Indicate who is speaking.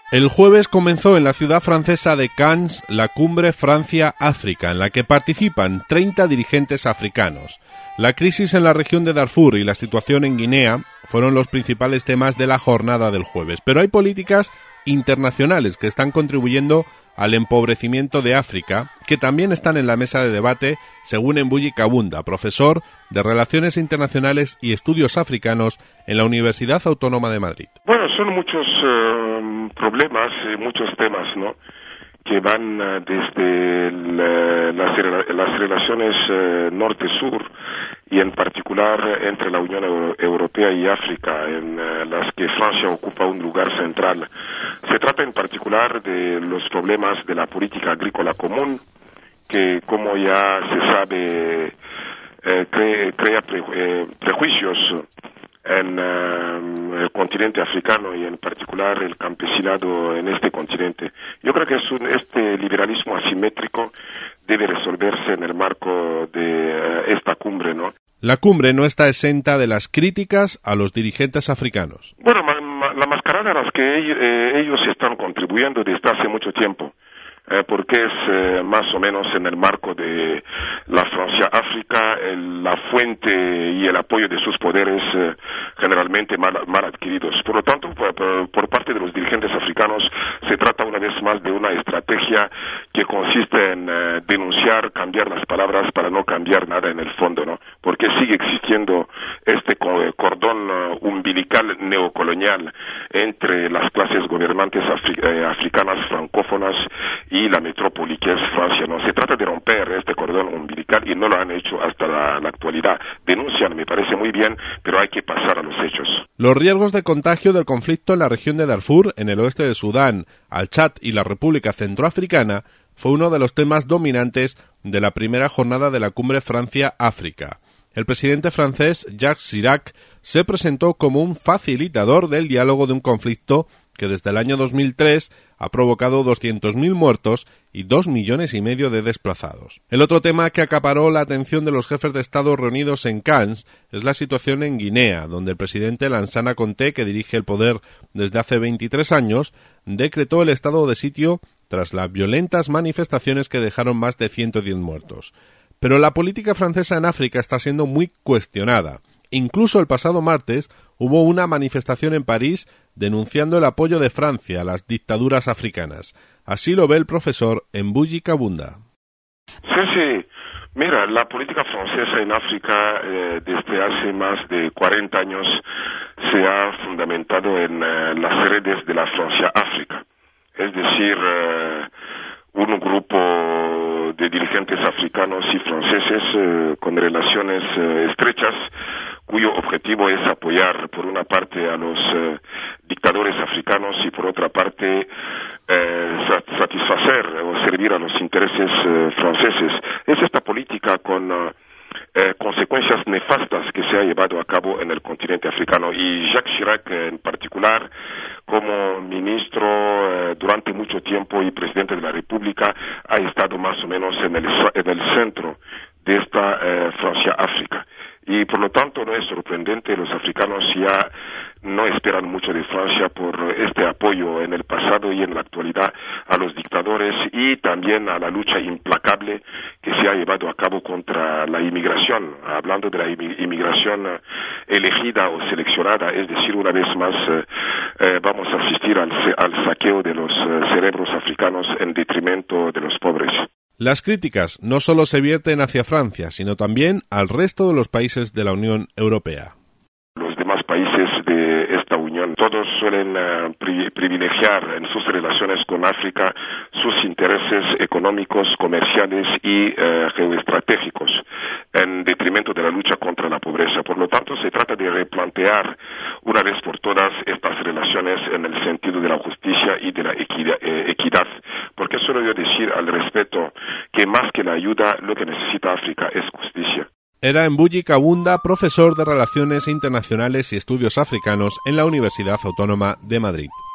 Speaker 1: El jueves comenzó en la ciudad francesa de Cannes la cumbre Francia-África, en la que participan 30 dirigentes africanos. La crisis en la región de Darfur y la situación en Guinea fueron los principales temas de la jornada del jueves, pero hay políticas internacionales que están contribuyendo al empobrecimiento de África, que también están en la mesa de debate, según Mbuyi Kabunda, profesor de Relaciones Internacionales y Estudios Africanos en la Universidad Autónoma de Madrid.
Speaker 2: Bueno, son muchos problemas, muchos temas, ¿no?, que van desde las relaciones norte-sur y en particular entre la Unión Europea y África, en las que Francia ocupa un lugar central. Se trata en particular de los problemas de la política agrícola común, que, como ya se sabe, crea prejuicios en el continente africano y en particular el campesinado en este continente. Yo creo que este liberalismo asimétrico debe resolverse en el marco de esta cumbre, ¿no?
Speaker 1: La cumbre no está exenta de las críticas a los dirigentes africanos.
Speaker 2: Bueno, la mascarada a las que ellos están contribuyendo desde hace mucho tiempo, porque es más o menos en el marco de la Francia-África la fuente y el apoyo de sus poderes generalmente mal adquiridos. Por lo tanto, por parte de los dirigentes africanos se trata una vez más de una estrategia que consiste en denunciar, cambiar las palabras para no cambiar nada en el fondo, ¿no? Porque sigue existiendo este cordón umbilical neocolonial entre las clases gobernantes africanas francófonas y la metrópoli, que es Francia, ¿no? Se trata de romper este cordón umbilical y no lo han hecho hasta la actualidad. Denuncian, me parece muy bien, pero hay que pasar a los hechos.
Speaker 1: Los riesgos de contagio del conflicto en la región de Darfur, en el oeste de Sudán, al Chad y la República Centroafricana, fue uno de los temas dominantes de la primera jornada de la cumbre Francia-África. El presidente francés Jacques Chirac se presentó como un facilitador del diálogo de un conflicto que desde el año 2003 ha provocado 200.000 muertos y 2,5 millones de desplazados. El otro tema que acaparó la atención de los jefes de Estado reunidos en Cannes es la situación en Guinea, donde el presidente Lansana Conté, que dirige el poder desde hace 23 años, decretó el estado de sitio tras las violentas manifestaciones que dejaron más de 110 muertos. Pero la política francesa en África está siendo muy cuestionada. Incluso el pasado martes hubo una manifestación en París denunciando el apoyo de Francia a las dictaduras africanas. Así lo ve el profesor Mbuyi Kabunda.
Speaker 2: Sí. Mira, la política francesa en África desde hace más de 40 años se ha fundamentado en las redes de la Francia-África. Es decir, un grupo de dirigentes africanos y franceses con relaciones estrechas, cuyo objetivo es apoyar por una parte a los dictadores africanos y por otra parte satisfacer o servir a los intereses franceses. Es esta política con consecuencias nefastas que se ha llevado a cabo en el continente africano, y Jacques Chirac en particular, como ministro durante mucho tiempo y presidente de la República, ha estado más o menos en el centro de esta Francia-África. Y por lo tanto no es sorprendente, los africanos ya no esperan mucho de Francia por este apoyo en el pasado y en la actualidad a los dictadores y también a la lucha implacable que se ha llevado a cabo contra la inmigración, hablando de la inmigración elegida o seleccionada, es decir, una vez más vamos a asistir al saqueo de los cerebros africanos en detrimento de los pobres.
Speaker 1: Las críticas no solo se vierten hacia Francia, sino también al resto de los países de la Unión Europea.
Speaker 2: Los demás países de esta Unión, todos suelen privilegiar en sus relaciones con África sus intereses económicos, comerciales y geoestratégicos, en detrimento de la lucha contra la pobreza. Por lo tanto, se trata de replantear una vez por todas estas relaciones en el sentido de la justicia y de la equidad, porque suelo yo decir al respecto que más que la ayuda, lo que necesita África es justicia.
Speaker 1: Era Mbuyi Kabunda, profesor de Relaciones Internacionales y Estudios Africanos en la Universidad Autónoma de Madrid.